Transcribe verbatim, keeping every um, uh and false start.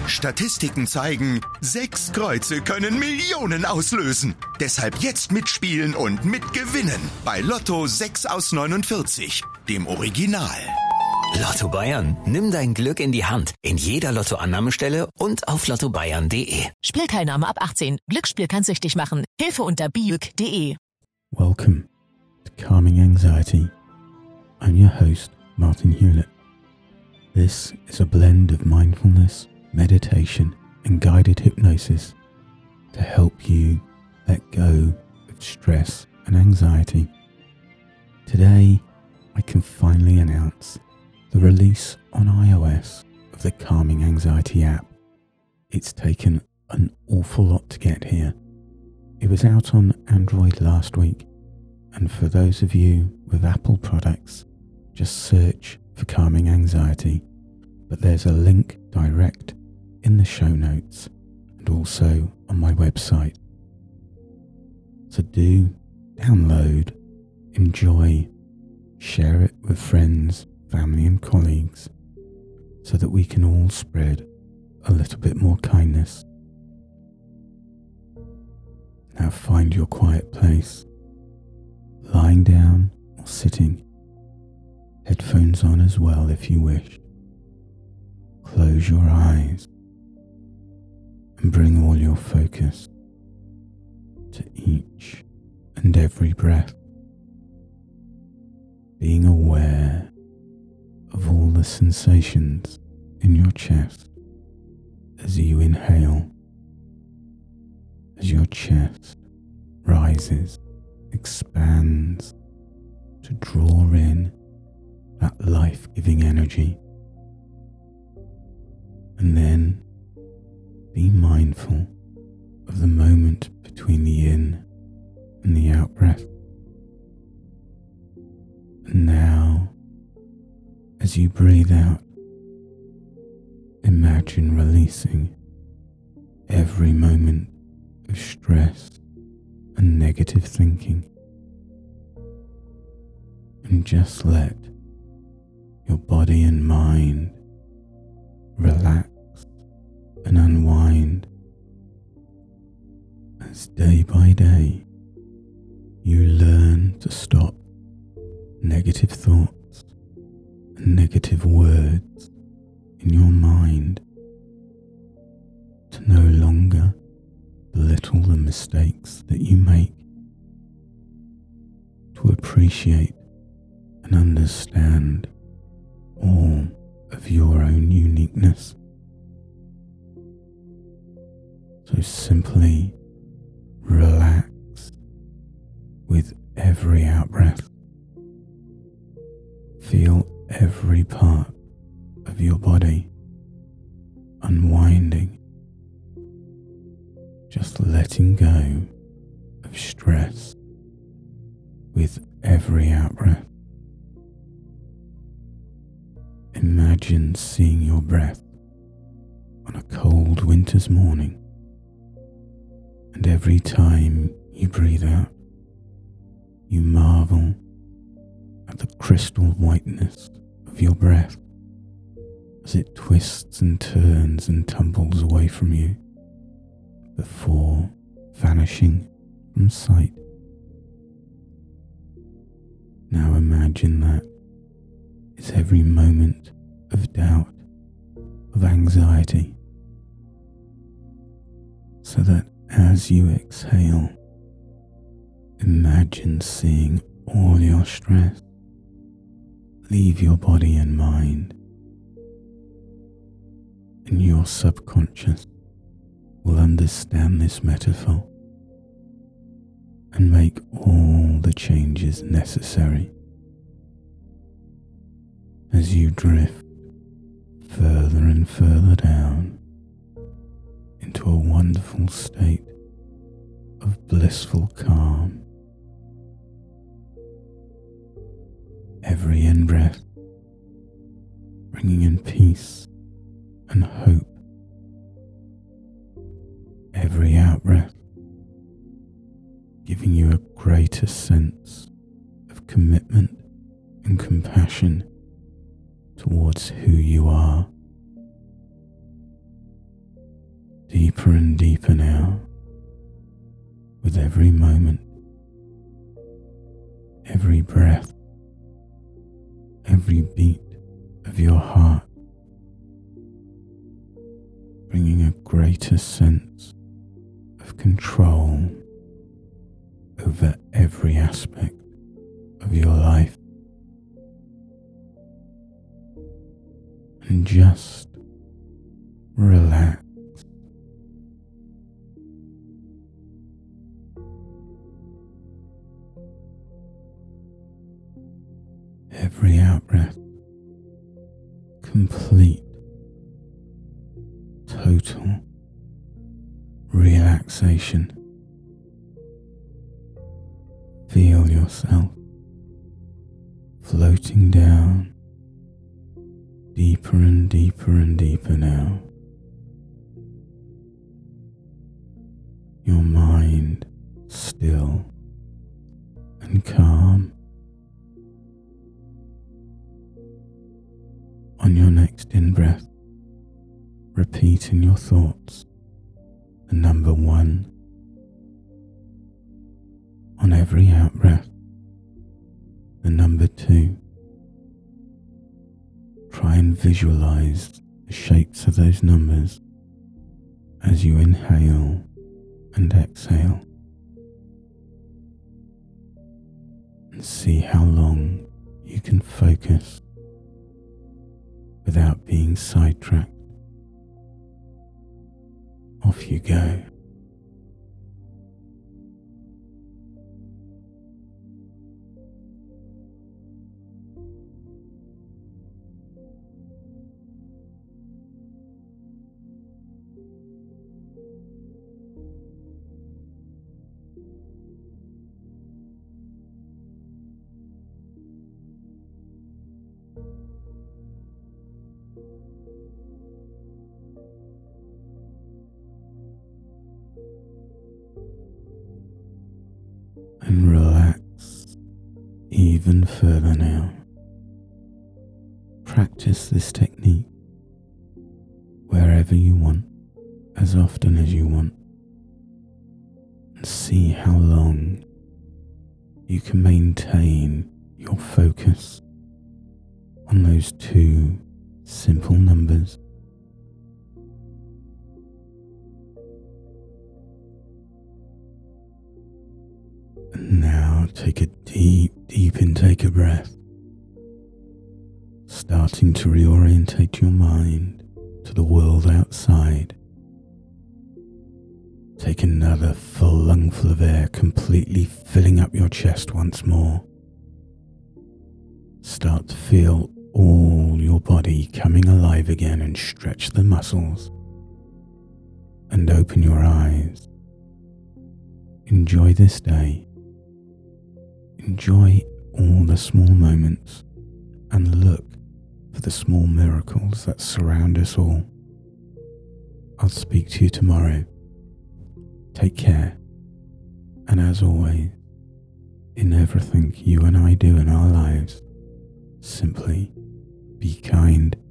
Statistiken zeigen, sechs Kreuze können Millionen auslösen. Deshalb jetzt mitspielen und mitgewinnen bei Lotto sechs aus neunundvierzig, dem Original. Lotto Bayern, nimm dein Glück in die Hand. In jeder Lottoannahmestelle und auf lotto bayern punkt de. Spielteilnahme ab achtzehn. Glücksspiel kann süchtig machen. Hilfe unter biuk punkt de. Welcome to Calming Anxiety. I'm your host, Martin Hewlett. This is a blend of mindfulness, meditation, and guided hypnosis to help you let go of stress and anxiety. Today, I can finally announce the release on iOS of the Calming Anxiety app. It's taken an awful lot to get here. It was out on Android last week, and for those of you with Apple products, just search for Calming Anxiety, but there's a link direct in the show notes and also on my website. So do download, enjoy, share it with friends, family and colleagues so that we can all spread a little bit more kindness. Now find your quiet place, lying down or sitting, headphones on as well if you wish. Close your eyes and bring all your focus to each and every breath, being aware of all the sensations in your chest as you inhale, as your chest rises, expands to draw in that life-giving energy. And then be mindful of the moment between the in and the out breath. And now, as you breathe out, imagine releasing every moment of stress and negative thinking. And just let your body and mind relax and unwind as day by day you learn to stop negative thoughts and negative words in your mind, to no longer belittle the mistakes that you make, to appreciate and understand all of your own uniqueness. So simply relax with every out-breath. Feel every part of your body unwinding, just letting go of stress with every out-breath. Imagine seeing your breath on a cold winter's morning, and every time you breathe out, you marvel at the crystal whiteness of your breath as it twists and turns and tumbles away from you before vanishing from sight. Now imagine that is every moment of doubt, of anxiety, so that as you exhale, imagine seeing all your stress leave your body and mind, and your subconscious will understand this metaphor and make all the changes necessary as you drift further and further down into a wonderful state of blissful calm. Every in-breath bringing in peace and hope. Every out-breath giving you a greater sense of commitment and compassion towards who you are. deeper and deeper now, with every moment, every breath, every beat of your heart, bringing a greater sense of control over every aspect of your life. And just relax. Every out-breath, complete, total relaxation. Feel yourself floating down, deeper and deeper and deeper now. Your mind still and calm. On your next in-breath, repeat in your thoughts the number one. On every out-breath, the number two. Try and visualize the shapes of those numbers as you inhale and exhale, and see how long you can focus without being sidetracked. Off you go. And relax even further now. Practice this technique wherever you want, as often as you want, and see how long you can maintain your focus on those two simple numbers. And now take a deep, deep intake of breath, starting to reorientate your mind to the world outside. Take another full lungful of air, completely filling up your chest once more. Start to feel all your body coming alive again, and stretch the muscles and open your eyes. Enjoy this day. Enjoy all the small moments and look for the small miracles that surround us all. I'll speak to you tomorrow. Take care, and as always, in everything you and I do in our lives, simply be kind.